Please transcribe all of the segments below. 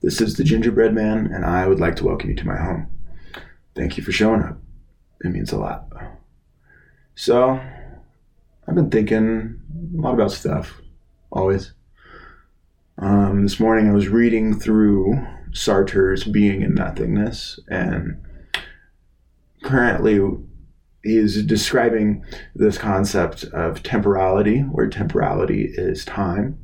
This is the Gingerbread Man, and I would like to welcome you to my home. Thank you for showing up. It means a lot. So, I've been thinking a lot about stuff, always. This morning I was reading through Sartre's Being and Nothingness, and currently he is describing this concept of temporality, where temporality is time.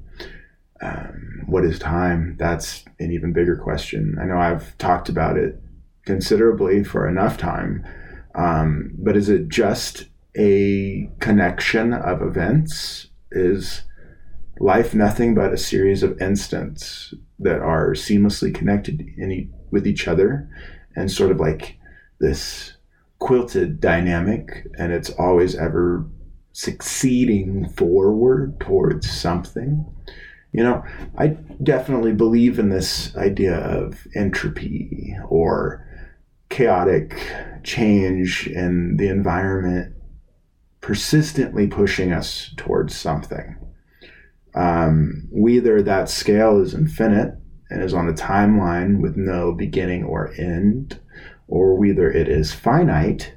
What is time? That's an even bigger question. I know I've talked about it considerably for enough time, but is it just a connection of events? Is life nothing but a series of instants that are seamlessly connected with each other and sort of like this quilted dynamic, and it's always ever succeeding forward towards something? You know, I definitely believe in this idea of entropy or chaotic change in the environment persistently pushing us towards something. Whether that scale is infinite and is on a timeline with no beginning or end, or whether it is finite,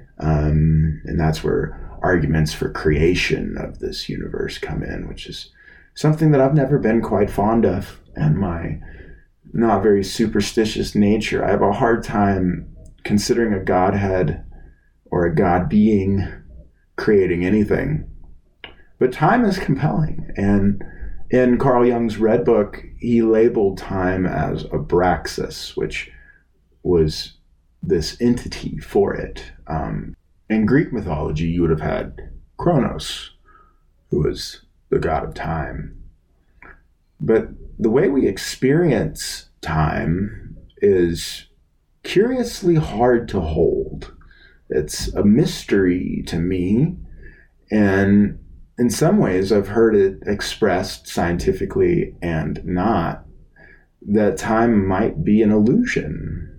and that's where arguments for creation of this universe come in, which is something that I've never been quite fond of, and my not very superstitious nature. I have a hard time considering a godhead or a god being creating anything. But time is compelling, and in Carl Jung's Red Book, he labeled time as abraxas, which was this entity for it. In Greek mythology, you would have had Kronos, who was the god of time. But the way we experience time is curiously hard to hold. It's a mystery to me, and in some ways I've heard it expressed scientifically and not, that time might be an illusion.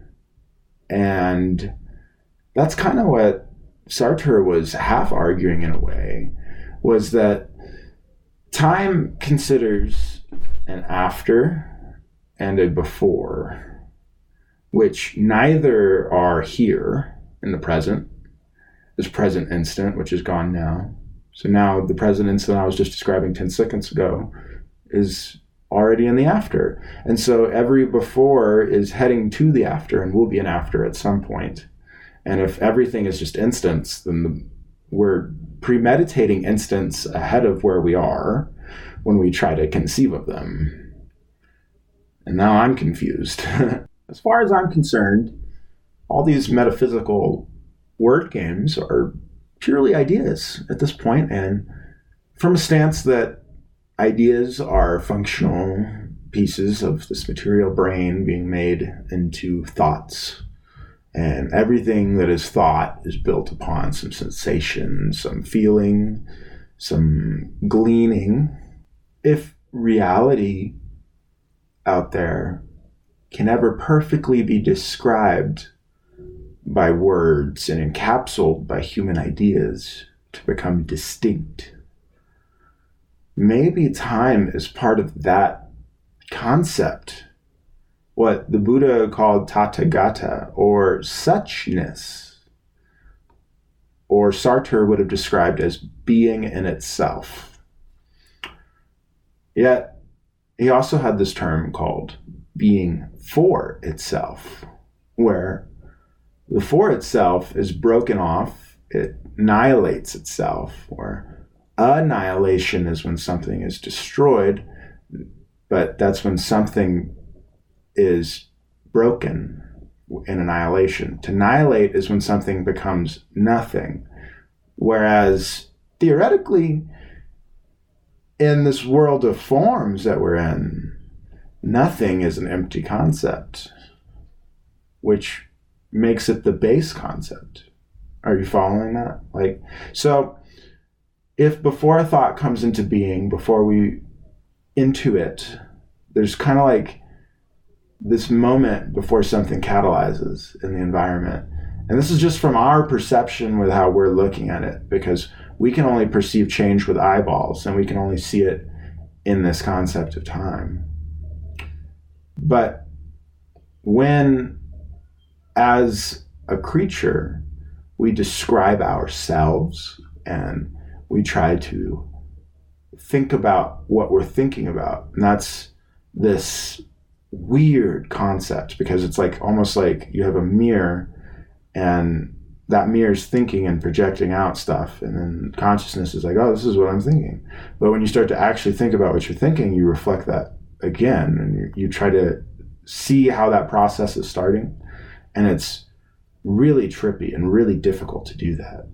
And that's kind of what Sartre was half arguing in a way, was that time considers an after and a before, which neither are here in the present. This present instant, which is gone now. So now the present instant I was just describing 10 seconds ago is already in the after. And so every before is heading to the after and will be an after at some point. And if everything is just instants, then we're premeditating instants ahead of where we are when we try to conceive of them. And now I'm confused. As far as I'm concerned, all these metaphysical word games are purely ideas at this point, and from a stance that ideas are functional pieces of this material brain being made into thoughts. And everything that is thought is built upon some sensation, some feeling, some gleaning. If reality out there can ever perfectly be described by words and encapsulated by human ideas to become distinct, maybe time is part of that concept, what the Buddha called Tathagata, or suchness, or Sartre would have described as being in itself. Yet, he also had this term called being for itself, where the for itself is broken off, it annihilates itself, or annihilation is when something is destroyed, but that's when something is broken in annihilation. To annihilate is when something becomes nothing. Whereas theoretically, in this world of forms that we're in, nothing is an empty concept, which makes it the base concept. Are you following that? So if before a thought comes into being, before we intuit, there's kind of like this moment before something catalyzes in the environment. And this is just from our perception with how we're looking at it, because we can only perceive change with eyeballs, and we can only see it in this concept of time. But when, as a creature, we describe ourselves and we try to think about what we're thinking about. And that's this weird concept, because it's like almost like you have a mirror and that mirror is thinking and projecting out stuff, and then consciousness is like, oh, this is what I'm thinking. But when you start to actually think about what you're thinking, you reflect that again, and you try to see how that process is starting, and it's really trippy and really difficult to do that.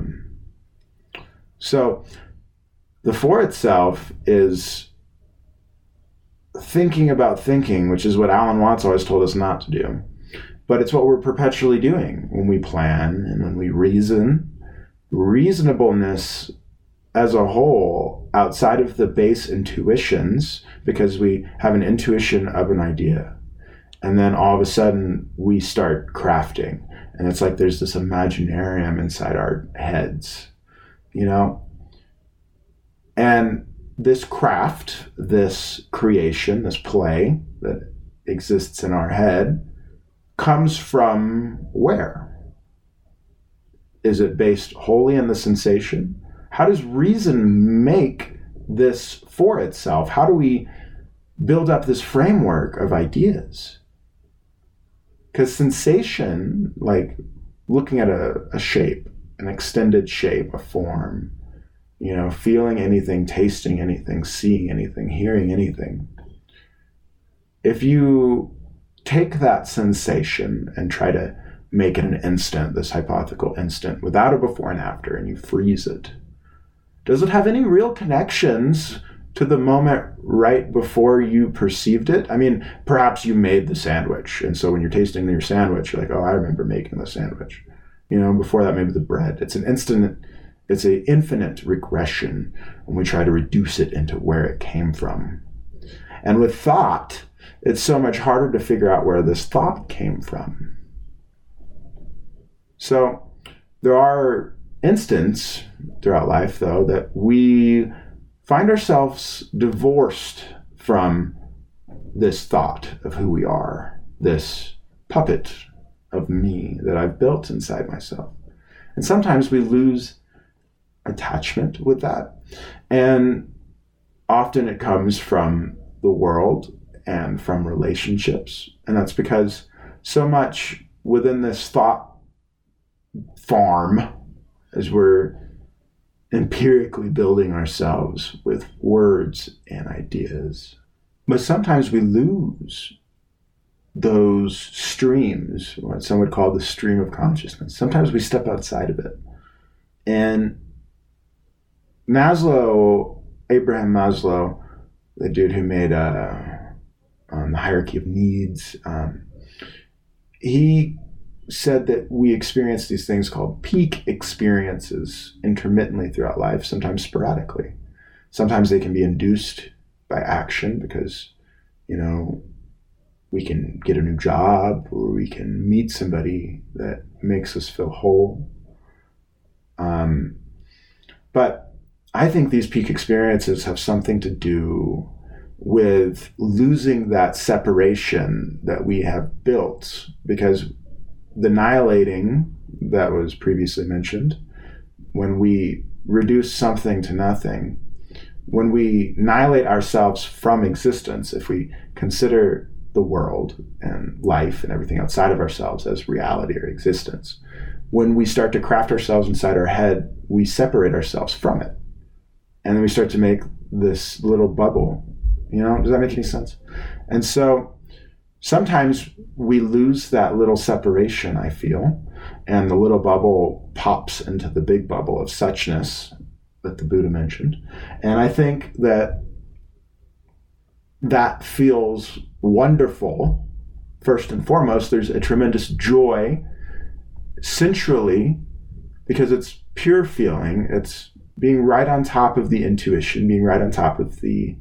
So the for itself is thinking about thinking, which is what Alan Watts always told us not to do. But it's what we're perpetually doing when we plan and when we reason. Reasonableness as a whole, outside of the base intuitions, because we have an intuition of an idea, and then all of a sudden we start crafting. And it's like there's this imaginarium inside our heads, you know? And this craft, this creation, this play that exists in our head comes from where? Is it based wholly in the sensation? How does reason make this for itself? How do we build up this framework of ideas? Because sensation, like looking at a shape, an extended shape, a form, you know, feeling anything, tasting anything, seeing anything, hearing anything. If you take that sensation and try to make it an instant, this hypothetical instant, without a before and after, and you freeze it, does it have any real connections to the moment right before you perceived it? I mean, perhaps you made the sandwich, and so when you're tasting your sandwich, you're like, oh, I remember making the sandwich. You know, before that, maybe the bread. It's an instant, it's an infinite regression when we try to reduce it into where it came from. And with thought, it's so much harder to figure out where this thought came from. So there are instances throughout life, though, that we find ourselves divorced from this thought of who we are, this puppet of me that I've built inside myself. And sometimes we lose attachment with that. And often it comes from the world and from relationships. And that's because so much within this thought farm, as we're empirically building ourselves with words and ideas. But sometimes we lose those streams, what some would call the stream of consciousness. Sometimes we step outside of it. And Maslow, Abraham Maslow, the dude who made the hierarchy of needs, he said that we experience these things called peak experiences intermittently throughout life, sometimes sporadically. Sometimes they can be induced by action because, you know, we can get a new job or we can meet somebody that makes us feel whole. But I think these peak experiences have something to do with losing that separation that we have built, because the annihilating that was previously mentioned, when we reduce something to nothing, when we annihilate ourselves from existence, if we consider the world and life and everything outside of ourselves as reality or existence, when we start to craft ourselves inside our head, we separate ourselves from it. And then we start to make this little bubble. You know, does that make any sense? And so sometimes we lose that little separation, I feel, and the little bubble pops into the big bubble of suchness that the Buddha mentioned. And I think that that feels wonderful. First and foremost, there's a tremendous joy sensually, because it's pure feeling. It's being right on top of the intuition, being right on top of the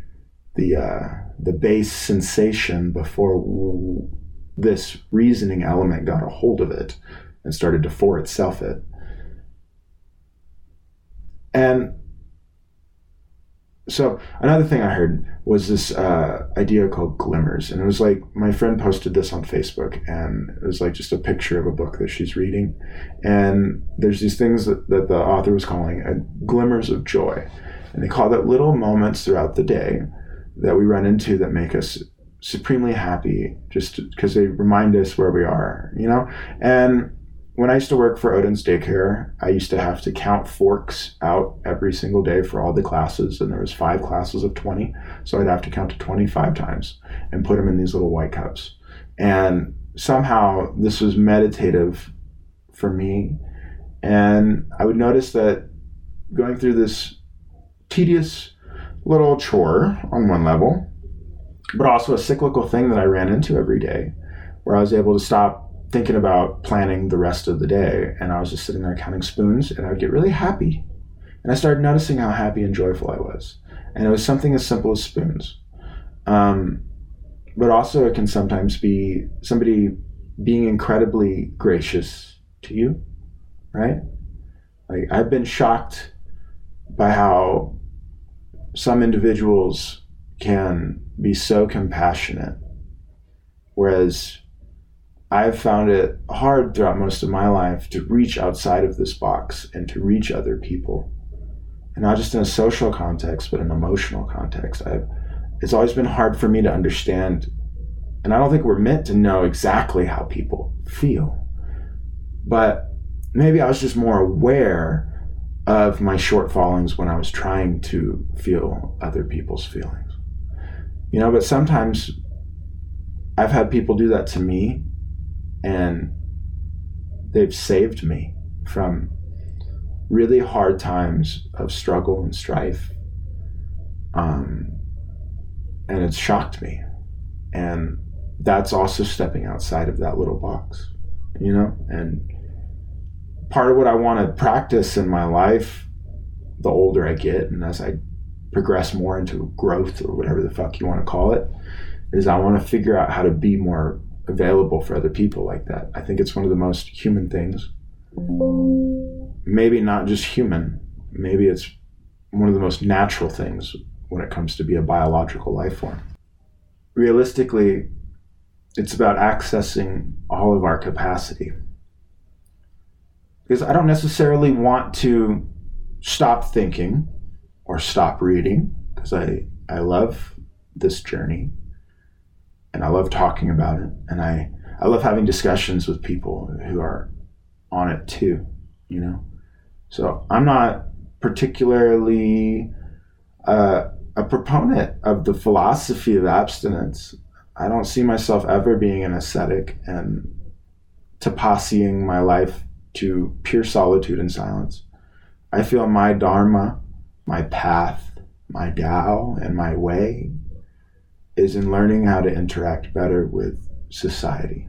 base sensation before this reasoning element got a hold of it and started to for itself it. And So another thing I heard was this idea called glimmers. And it was like, my friend posted this on Facebook, and it was like just a picture of a book that she's reading. And there's these things that the author was calling glimmers of joy. And they call that little moments throughout the day that we run into that make us supremely happy, just because they remind us where we are, you know? And when I used to work for Odin's Daycare, I used to have to count forks out every single day for all the classes, and there was 5 classes of 20, so I'd have to count to 25 times and put them in these little white cups. And somehow this was meditative for me, and I would notice that going through this tedious little chore on one level, but also a cyclical thing that I ran into every day, where I was able to stop thinking about planning the rest of the day, and I was just sitting there counting spoons, and I would get really happy. And I started noticing how happy and joyful I was. And it was something as simple as spoons. But also it can sometimes be somebody being incredibly gracious to you, right? Like, I've been shocked by how some individuals can be so compassionate, whereas I've found it hard throughout most of my life to reach outside of this box and to reach other people. And not just in a social context, but an emotional context. It's always been hard for me to understand, and I don't think we're meant to know exactly how people feel. But maybe I was just more aware of my shortfallings when I was trying to feel other people's feelings. You know, but sometimes I've had people do that to me, and they've saved me from really hard times of struggle and strife. And it's shocked me. And that's also stepping outside of that little box, you know? And part of what I want to practice in my life, the older I get, and as I progress more into growth, or whatever the fuck you want to call it, is I want to figure out how to be more available for other people like that. I think it's one of the most human things. Maybe not just human, maybe it's one of the most natural things when it comes to be a biological life form. Realistically, it's about accessing all of our capacity. Because I don't necessarily want to stop thinking or stop reading, because I love this journey. And I love talking about it. And I love having discussions with people who are on it too, you know? So I'm not particularly a proponent of the philosophy of abstinence. I don't see myself ever being an ascetic and tapassying my life to pure solitude and silence. I feel my dharma, my path, my Tao, and my way is in learning how to interact better with society.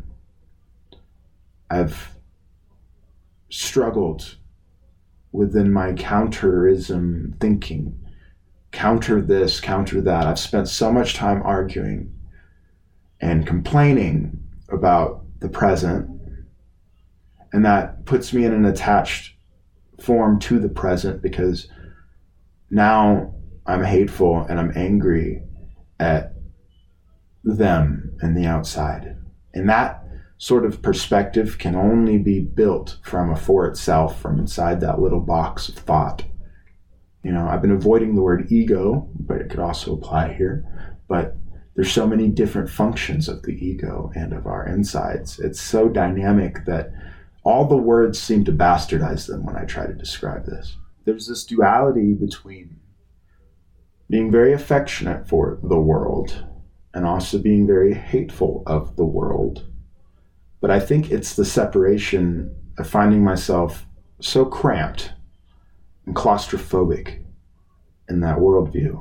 I've struggled within my counterism thinking, counter this, counter that. I've spent so much time arguing and complaining about the present, and that puts me in an attached form to the present, because now I'm hateful and I'm angry at them and the outside. And that sort of perspective can only be built from a for itself, from inside that little box of thought. You know, I've been avoiding the word ego, but it could also apply here. But there's so many different functions of the ego and of our insides. It's so dynamic that all the words seem to bastardize them when I try to describe this. There's this duality between being very affectionate for the world and also being very hateful of the world. But I think it's the separation of finding myself so cramped and claustrophobic in that worldview.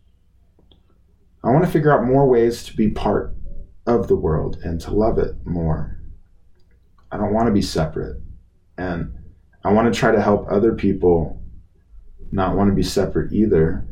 I want to figure out more ways to be part of the world and to love it more. I don't want to be separate. And I want to try to help other people not want to be separate either.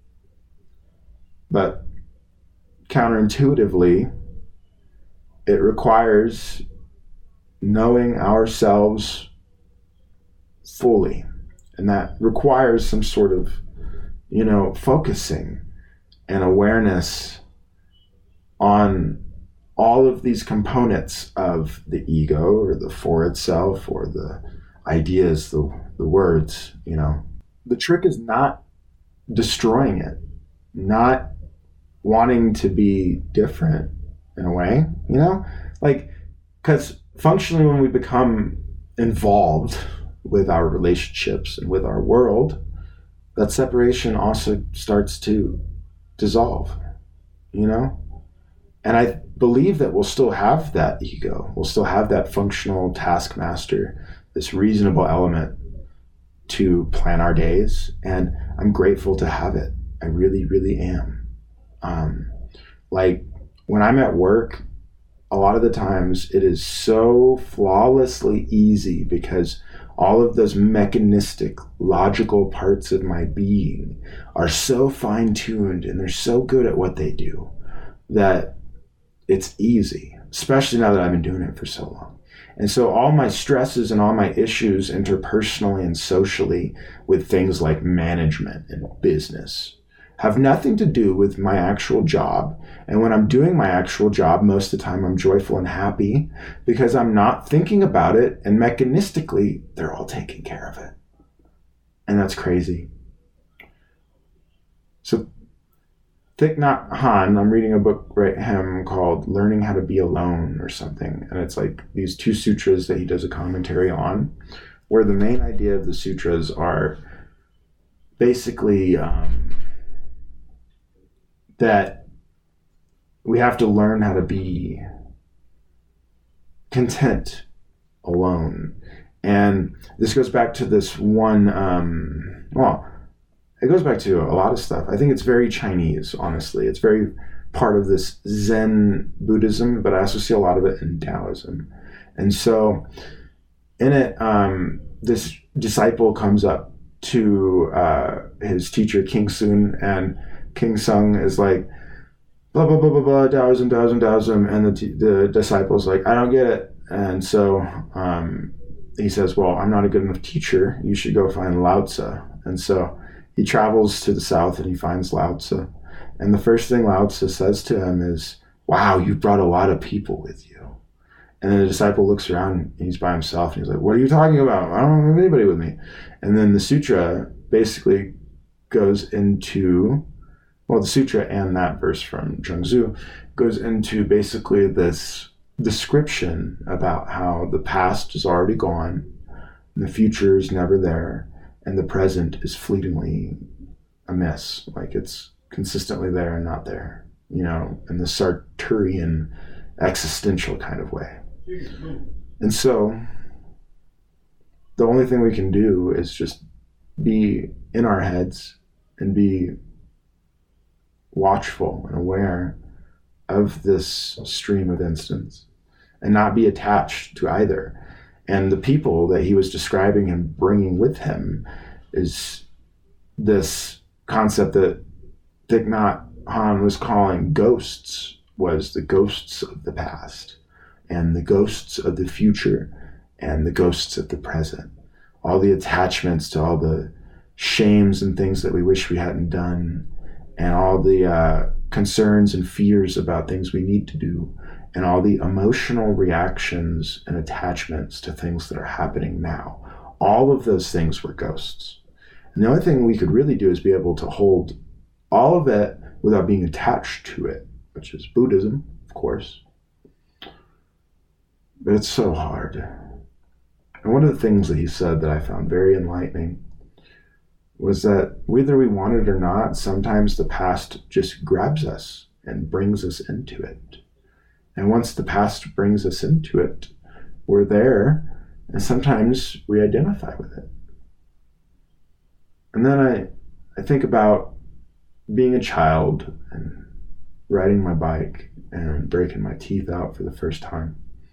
But counterintuitively, it requires knowing ourselves fully. And that requires some sort of focusing and awareness on all of these components of the ego or the for itself or the ideas, the words, the trick is not destroying it, not wanting to be different in a way, because functionally when we become involved with our relationships and with our world, that separation also starts to dissolve, And I believe that we'll still have that ego. We'll still have that functional taskmaster, this reasonable element to plan our days. And I'm grateful to have it. I really, really am. When I'm at work, a lot of the times it is so flawlessly easy because all of those mechanistic, logical parts of my being are so fine-tuned and they're so good at what they do that it's easy, especially now that I've been doing it for so long. And so all my stresses and all my issues interpersonally and socially with things like management and business have nothing to do with my actual job. And when I'm doing my actual job, most of the time I'm joyful and happy because I'm not thinking about it, and mechanistically, they're all taking care of it. And that's crazy. So Thich Nhat Hanh, I'm reading a book by him called Learning How to Be Alone or something. And it's like these 2 sutras that he does a commentary on, where the main idea of the sutras are basically that we have to learn how to be content alone. And this goes back to this one, it goes back to a lot of stuff. I think it's very Chinese, honestly. It's very part of this Zen Buddhism, but I also see a lot of it in Taoism. And so in it, this disciple comes up to his teacher, King Sun, and King Sung is like, blah, blah, blah, blah, blah, Taoism, Taoism, Taoism. And the disciple's like, I don't get it. And so he says, well, I'm not a good enough teacher. You should go find Lao Tzu. And so he travels to the south and he finds Lao Tzu. And the first thing Lao Tzu says to him is, wow, you brought a lot of people with you. And then the disciple looks around and he's by himself and he's like, what are you talking about? I don't have anybody with me. And then the sutra basically goes into, the sutra and that verse from Zhuangzi goes into basically this description about how the past is already gone, and the future is never there, and the present is fleetingly amiss, like it's consistently there and not there, in the Sartrean existential kind of way. And so the only thing we can do is just be in our heads and be watchful and aware of this stream of instance and not be attached to either. And the people that he was describing and bringing with him is this concept that Thich Nhat Hanh was calling ghosts, was the ghosts of the past and the ghosts of the future and the ghosts of the present. All the attachments to all the shames and things that we wish we hadn't done, and all the concerns and fears about things we need to do, and all the emotional reactions and attachments to things that are happening now. All of those things were ghosts. And the only thing we could really do is be able to hold all of it without being attached to it, which is Buddhism, of course. But it's so hard. And one of the things that he said that I found very enlightening was that whether we want it or not, sometimes the past just grabs us and brings us into it. And once the past brings us into it, we're there, and sometimes we identify with it. And then I think about being a child and riding my bike and breaking my teeth out for the first time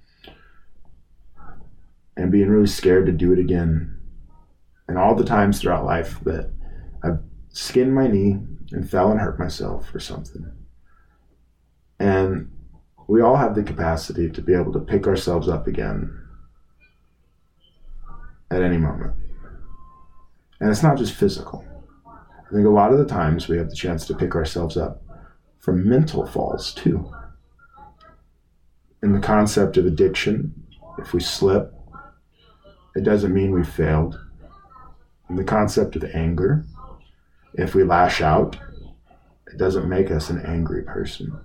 and being really scared to do it again. And all the times throughout life that I've skinned my knee and fell and hurt myself or something. And we all have the capacity to be able to pick ourselves up again at any moment. And it's not just physical. I think a lot of the times we have the chance to pick ourselves up from mental falls too. In the concept of addiction, if we slip, it doesn't mean we failed. In the concept of anger, if we lash out, it doesn't make us an angry person.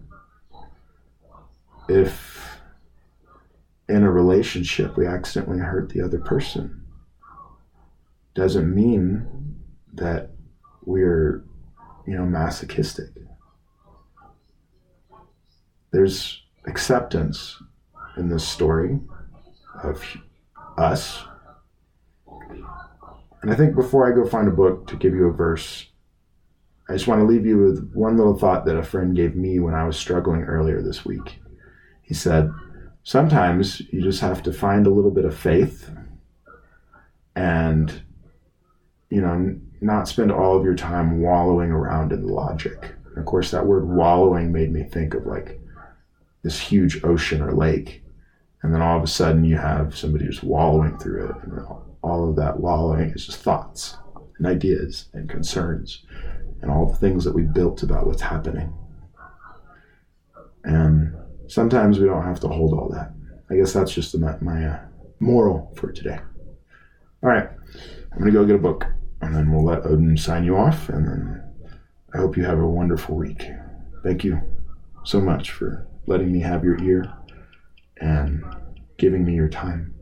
If in a relationship we accidentally hurt the other person, doesn't mean that we're, masochistic. There's acceptance in this story of us. And I think before I go find a book to give you a verse, I just want to leave you with one little thought that a friend gave me when I was struggling earlier this week. He said, sometimes you just have to find a little bit of faith and, not spend all of your time wallowing around in the logic. And of course, that word wallowing made me think of like this huge ocean or lake. And then all of a sudden you have somebody just wallowing through it. And all of that wallowing is just thoughts and ideas and concerns and all the things that we built about what's happening. And sometimes we don't have to hold all that. I guess that's just my moral for today. All right, I'm going to go get a book, and then we'll let Odin sign you off, and then I hope you have a wonderful week. Thank you so much for letting me have your ear and giving me your time.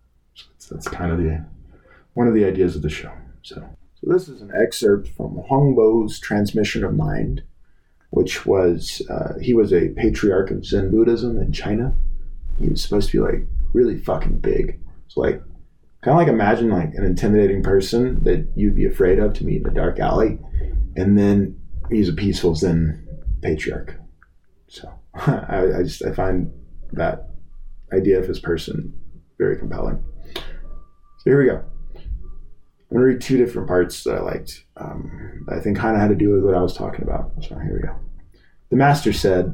So that's kind of one of the ideas of the show. So this is an excerpt from Huangbo's Transmission of Mind, which was, he was a patriarch of Zen Buddhism in China. He was supposed to be like really fucking big. So like, kind of like imagine like an intimidating person that you'd be afraid of to meet in a dark alley. And then he's a peaceful Zen patriarch. So I find that idea of his person very compelling. So here we go. I'm going to read two different parts that I liked. I think kind of had to do with what I was talking about. So here we go. The master said,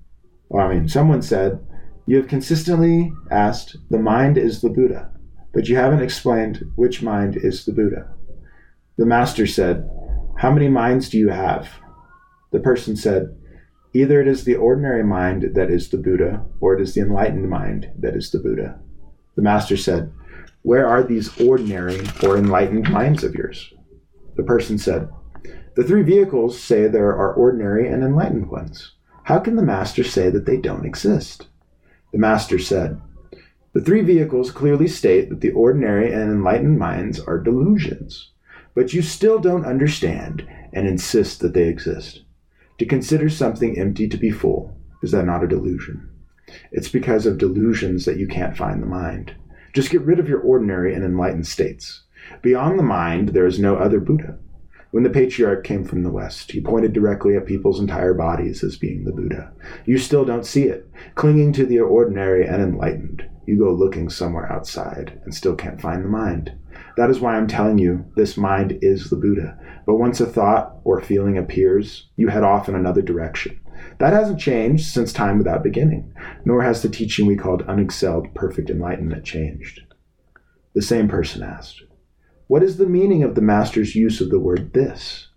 someone said, you have consistently asked, the mind is the Buddha, but you haven't explained which mind is the Buddha. The master said, how many minds do you have? The person said, either it is the ordinary mind that is the Buddha, or it is the enlightened mind that is the Buddha. The master said, where are these ordinary or enlightened minds of yours? The person said, the three vehicles say there are ordinary and enlightened ones. How can the master say that they don't exist? The master said, the three vehicles clearly state that the ordinary and enlightened minds are delusions, but you still don't understand and insist that they exist. To consider something empty to be full, is that not a delusion? It's because of delusions that you can't find the mind. Just get rid of your ordinary and enlightened states. Beyond the mind, there is no other Buddha. When the patriarch came from the West, he pointed directly at people's entire bodies as being the Buddha. You still don't see it. Clinging to the ordinary and enlightened, you go looking somewhere outside and still can't find the mind. That is why I'm telling you, this mind is the Buddha. But once a thought or feeling appears, you head off in another direction. That hasn't changed since time without beginning, nor has the teaching we called unexcelled perfect enlightenment changed. The same person asked, what is the meaning of the master's use of the word this?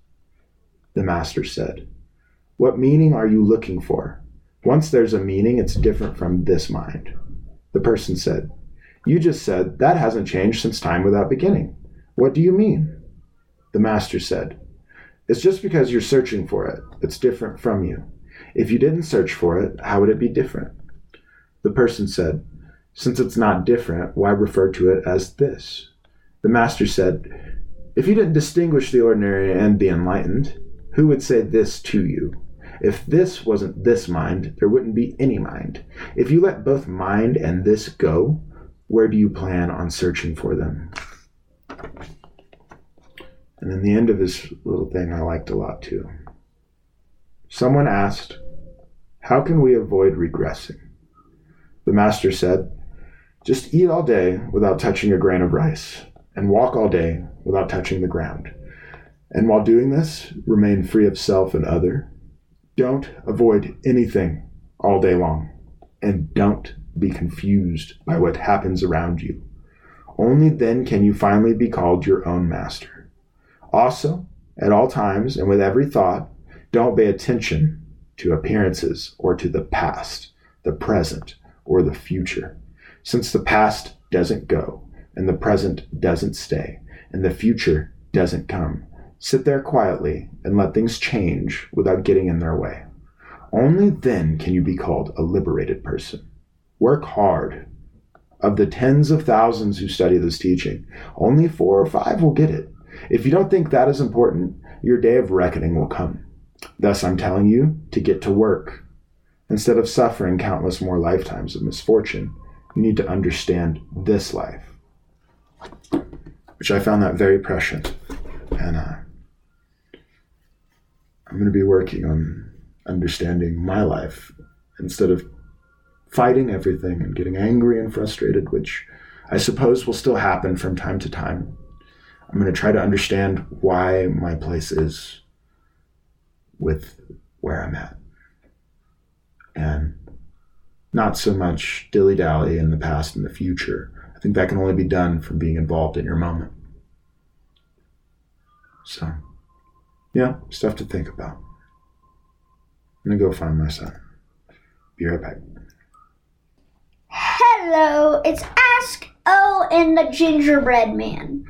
The master said, what meaning are you looking for? Once there's a meaning, it's different from this mind. The person said, you just said that hasn't changed since time without beginning. What do you mean? The master said, it's just because you're searching for it. It's different from you. If you didn't search for it, how would it be different? The person said, since it's not different, why refer to it as this? The master said, if you didn't distinguish the ordinary and the enlightened, who would say this to you? If this wasn't this mind, there wouldn't be any mind. If you let both mind and this go, where do you plan on searching for them? And then the end of his little thing I liked a lot too. Someone asked, how can we avoid regressing? The master said, just eat all day without touching a grain of rice, and walk all day without touching the ground. And while doing this, remain free of self and other. Don't avoid anything all day long, and don't be confused by what happens around you. Only then can you finally be called your own master. Also, At all times and with every thought, don't pay attention to appearances or to the past, the present, or the future. Since the past doesn't go, and the present doesn't stay, and the future doesn't come, sit there quietly and let things change without getting in their way. Only then can you be called a liberated person. Work hard. Of the tens of thousands who study this teaching, only 4 or 5 will get it. If you don't think that is important, your day of reckoning will come. Thus, I'm telling you to get to work. Instead of suffering countless more lifetimes of misfortune, you need to understand this life. Which I found that very prescient. And I'm going to be working on understanding my life instead of fighting everything and getting angry and frustrated, which I suppose will still happen from time to time. I'm going to try to understand why my place is with where I'm at. And not so much dilly-dally in the past and the future. I think that can only be done from being involved in your moment. So, yeah, stuff to think about. I'm going to go find my son. Be right back. Hello, it's Ask O and the Gingerbread Man.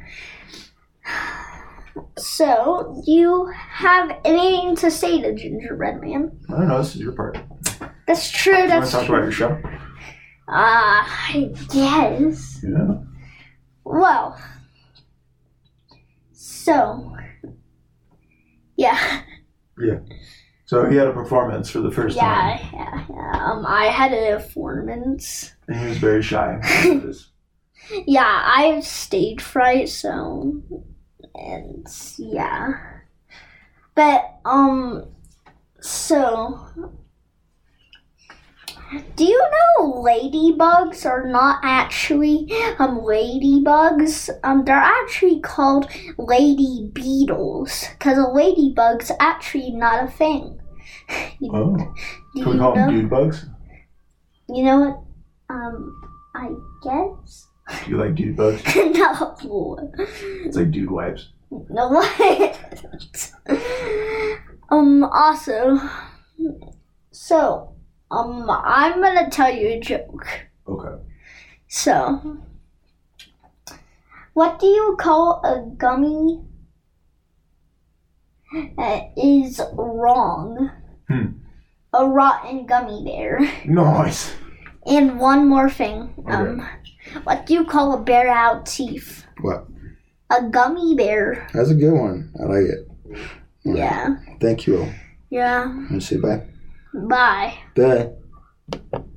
So, do you have anything to say to Gingerbread Man? I don't know, this is your part. That's true, You want that's to talk true. about your show? I guess. Yeah. Well, so, yeah. Yeah. So he had a performance for the first time. Yeah. I had a performance. And he was very shy. Yeah, I have stage fright, so, and yeah. But, so, do you know ladybugs are not actually, ladybugs? They're actually called lady beetles, because a ladybug's actually not a thing. Oh. Can we call them dude bugs? You know what? I guess. You like dude bugs? No. It's like dude wipes. No what? Also, so, I'm gonna tell you a joke. Okay. So, what do you call a gummy that is wrong? A rotten gummy bear. Nice. And one more thing. Okay. What do you call a bear without teeth? What? A gummy bear. That's a good one. I like it. All Yeah. right. Thank you all. Yeah. Want to say bye? Bye. Bye.